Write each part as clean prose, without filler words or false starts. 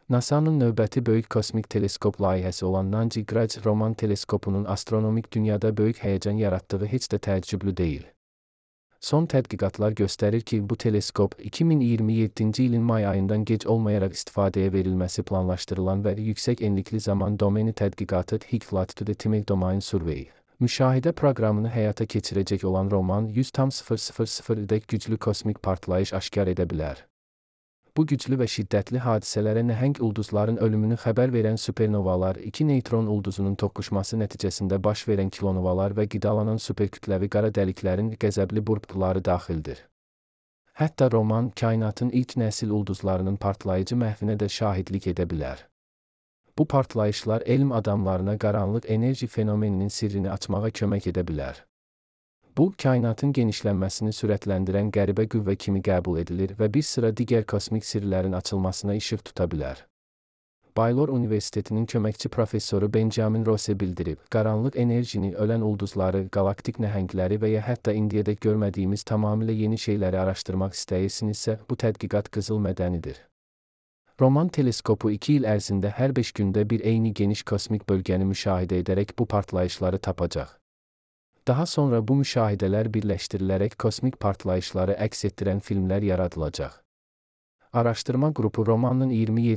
NASA'nın növbəti böyük kosmik teleskop layihəsi olan Nanjigraj Roman teleskopunun astronomik dünyada böyük həyəcan yaratdığı heç də təəccüblü deyil. Son tədqiqatlar göstərir ki, bu teleskop 2027-ci ilin may ayından gec olmayaraq istifadəyə verilməsi planlaşdırılan və yüksək enlikli zaman domeni tədqiqatı High Latitude Time Domain Survey müşahidə proqramını həyata keçirəcək olan Roman 100,000-dək güclü kosmik partlayış aşkar edə bilər. Bu güclü və şiddətli hadisələrə nəhəng ulduzların ölümünü xəbər verən supernovalar, iki neytron ulduzunun toqquşması nəticəsində baş verən kilonovalar və qidalanan superkütləvi qara dəliklərin qəzəbli burpları daxildir. Hətta Roman, kainatın ilk nəsil ulduzlarının partlayıcı məhvinə də şahidlik edə bilər. Bu partlayışlar elm adamlarına qaranlıq enerji fenomeninin sirrini açmağa kömək edə bilər. Bu, kainatın genişlənməsini sürətləndirən qəribə qüvvə kimi qəbul edilir və bir sıra digər kosmik sirlərin açılmasına işıq tuta bilər. Baylor Universitetinin köməkçi professoru Benjamin Rose bildirib, qaranlıq enerjini, ölən ulduzları, qalaktik nəhəngləri və ya hətta indiyədək görmədiyimiz tamamilə yeni şeyləri araşdırmaq istəyirsinizsə, bu tədqiqat qızıl mədənidir. Roman teleskopu 2 il ərzində hər 5 gündə bir eyni geniş kosmik bölgəni müşahidə edərək bu partlayışları tapacaq. Daha sonra bu müşahidələr birləşdirilərək kosmik partlayışları əks etdirən filmlər yaradılacaq. Araşdırma qrupu Romanın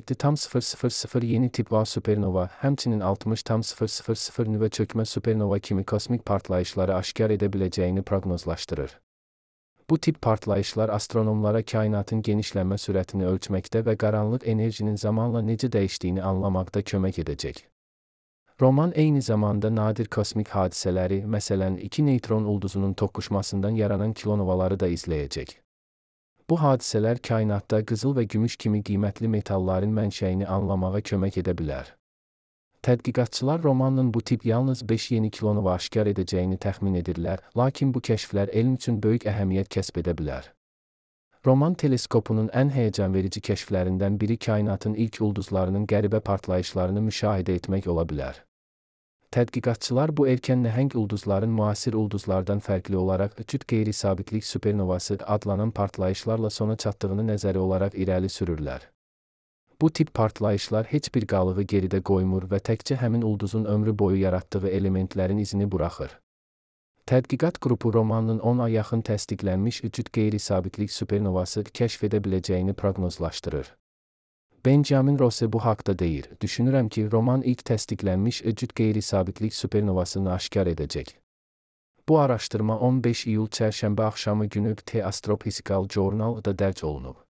27,000 yeni tip A supernova, həmçinin 60,000 nüvə çökmə supernova kimi kosmik partlayışları aşkar edə biləcəyini proqnozlaşdırır. Bu tip partlayışlar astronomlara kainatın genişlənmə sürətini ölçməkdə və qaranlıq enerjinin zamanla necə dəyişdiyini anlamaqda kömək edəcək. Roman eyni zamanda nadir kosmik hadisələri, məsələn, iki neytron ulduzunun toqquşmasından yaranan kilonovaları da izləyəcək. Bu hadisələr kainatda qızıl və gümüş kimi qiymətli metalların mənşəyini anlamağa kömək edə bilər. Tədqiqatçılar Romanın bu tip yalnız 5 yeni kilonova aşkar edəcəyini təxmin edirlər, lakin bu kəşflər elm üçün böyük əhəmiyyət kəsb edə bilər. Roman teleskopunun ən həyəcanverici kəşflərindən biri kainatın ilk ulduzlarının qəribə partlayışlarını müşahidə etmək ola bilər. Tədqiqatçılar bu erkən nəhəng ulduzların müasir ulduzlardan fərqli olaraq cüt qeyri-sabitlik supernovası adlanan partlayışlarla sona çatdığını nəzəri olaraq irəli sürürlər. Bu tip partlayışlar heç bir qalığı geridə qoymur və təkcə həmin ulduzun ömrü boyu yaratdığı elementlərin izini buraxır. Tədqiqat qrupu Romanın 10-a yaxın təsdiqlənmiş cüt qeyri-sabitlik supernovası kəşf edə biləcəyini proqnozlaşdırır. Benjamin Rose bu haqda deyir, düşünürəm ki, Roman ilk təsdiqlənmiş cüt qeyri-sabitlik supernovasını aşkar edəcək. Bu araşdırma 15 iyul çərşənbə axşamı günü The Astrophysical Journal-da dərc olunub.